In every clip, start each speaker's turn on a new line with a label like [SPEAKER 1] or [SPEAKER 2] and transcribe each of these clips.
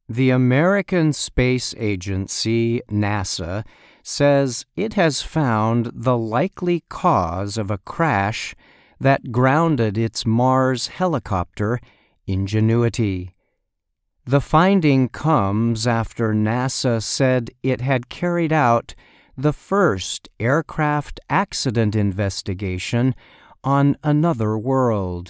[SPEAKER 1] The American Space Agency, NASA, says it has found the likely cause of a crash that grounded its Mars helicopter, Ingenuity. The finding comes after NASA said it had carried out the first aircraft accident investigation on another world.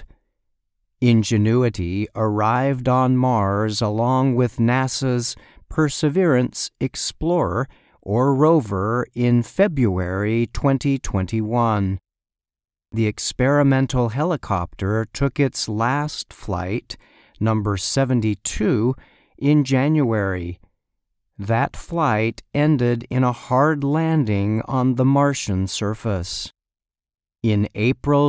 [SPEAKER 1] Ingenuity arrived on Mars along with NASA's Perseverance Explorer, or rover, in February 2021. The experimental helicopter took its last flight, number 72, in January. That flight ended in a hard landing on the Martian surface. In April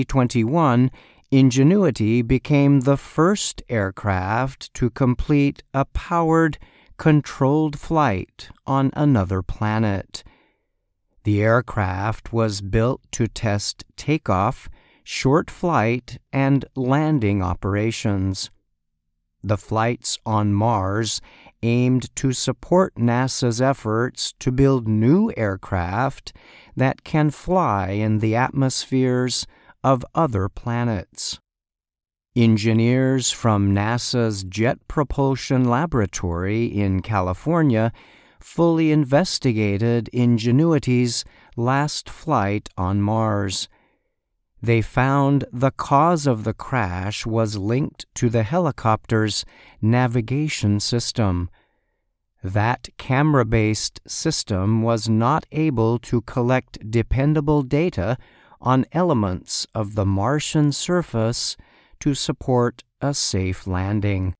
[SPEAKER 1] 2021, Ingenuity became the first aircraft to complete a powered, controlled flight on another planet. The aircraft was built to test takeoff, short flight, and landing operations. The flights on Mars aimed to support NASA's efforts to build new aircraft that can fly in the atmospheres of other planets. Engineers from NASA's Jet Propulsion Laboratory in California fully investigated Ingenuity's last flight on Mars. They found the cause of the crash was linked to the helicopter's navigation system. That camera-based system was not able to collect dependable data on elements of the Martian surface to support a safe landing.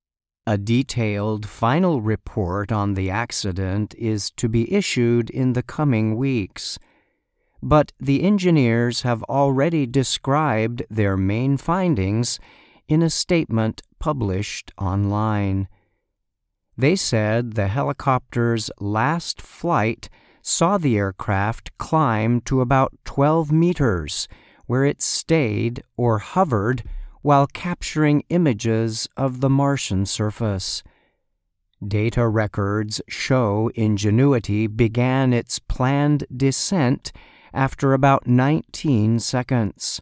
[SPEAKER 1] A detailed final report on the accident is to be issued in the coming weeks, but the engineers have already described their main findings in a statement published online. They said the helicopter's last flight saw the aircraft climb to about 12 meters, where it stayed or hovered while capturing images of the Martian surface. Data records show Ingenuity began its planned descent after about 19 seconds.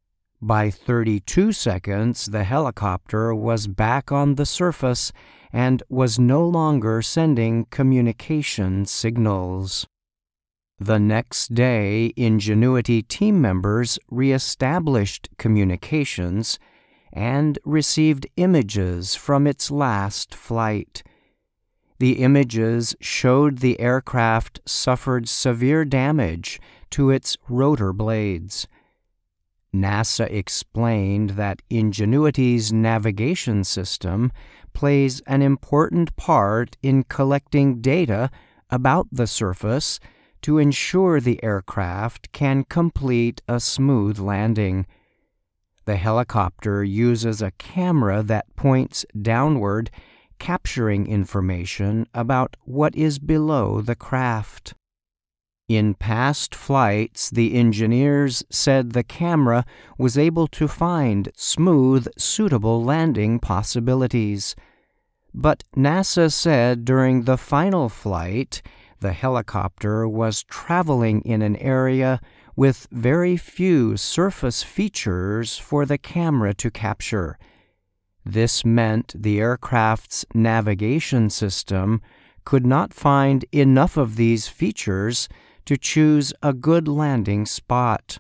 [SPEAKER 1] By 32 seconds, the helicopter was back on the surface and was no longer sending communication signals. The next day, Ingenuity team members re-established communications and received images from its last flight. The images showed the aircraft suffered severe damage to its rotor blades. NASA explained that Ingenuity's navigation system plays an important part in collecting data about the surface to ensure the aircraft can complete a smooth landing. The helicopter uses a camera that points downward, capturing information about what is below the craft. In past flights, the engineers said the camera was able to find smooth, suitable landing possibilities. But NASA said during the final flight, the helicopter was traveling in an area with very few surface features for the camera to capture. This meant the aircraft's navigation system could not find enough of these features to choose a good landing spot.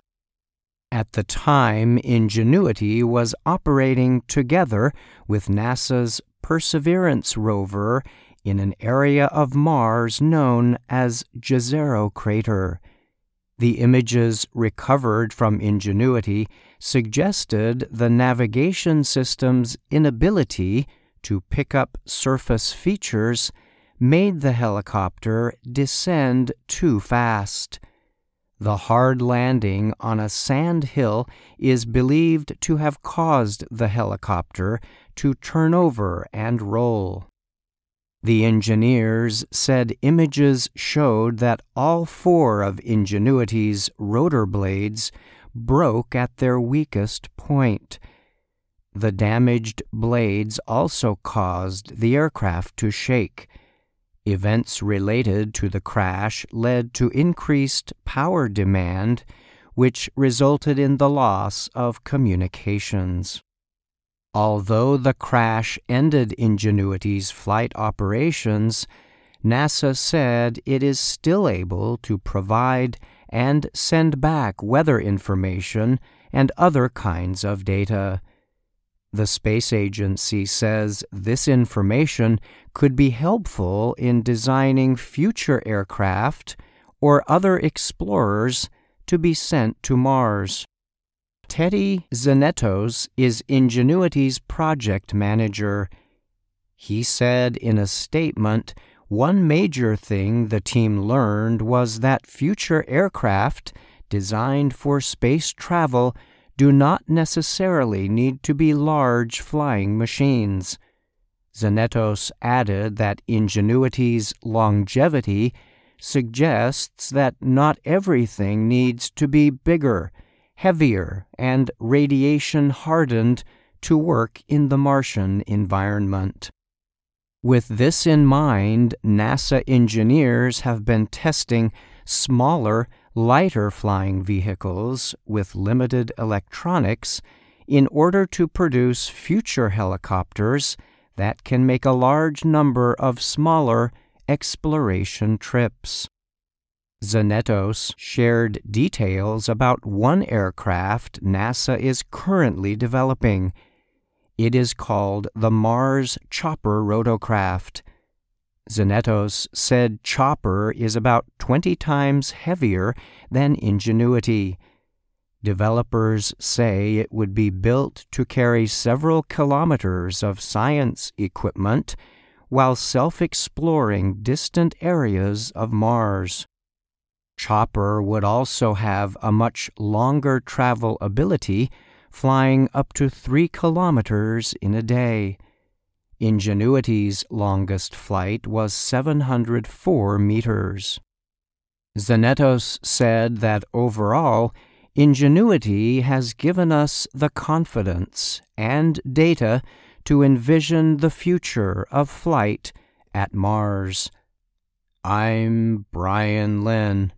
[SPEAKER 1] At the time, Ingenuity was operating together with NASA's Perseverance rover in an area of Mars known as Jezero Crater. The images recovered from Ingenuity suggested the navigation system's inability to pick up surface features made the helicopter descend too fast. The hard landing on a sand hill is believed to have caused the helicopter to turn over and roll. The engineers said images showed that all 4 of Ingenuity's rotor blades broke at their weakest point. The damaged blades also caused the aircraft to shake. Events related to the crash led to increased power demand, which resulted in the loss of communications. Although the crash ended Ingenuity's flight operations, NASA said it is still able to provide and send back weather information and other kinds of data. The space agency says this information could be helpful in designing future aircraft or other explorers to be sent to Mars. Teddy Zanetos is Ingenuity's project manager. He said in a statement, one major thing the team learned was that future aircraft designed for space travel do not necessarily need to be large flying machines. Zanetos added that Ingenuity's longevity suggests that not everything needs to be bigger, heavier, and radiation-hardened to work in the Martian environment. With this in mind, NASA engineers have been testing smaller, lighter flying vehicles with limited electronics in order to produce future helicopters that can make a large number of smaller exploration trips. Zanetos shared details about one aircraft NASA is currently developing. It is called the Mars Chopper rotorcraft. Zanetos said Chopper is about 20 times heavier than Ingenuity. Developers say it would be built to carry several kilometers of science equipment while self-exploring distant areas of Mars. Chopper would also have a much longer travel ability, flying up to 3 kilometers in a day. Ingenuity's longest flight was 704 meters. Zanetos said that overall, Ingenuity has given us the confidence and data to envision the future of flight at Mars. I'm Brian Lynn.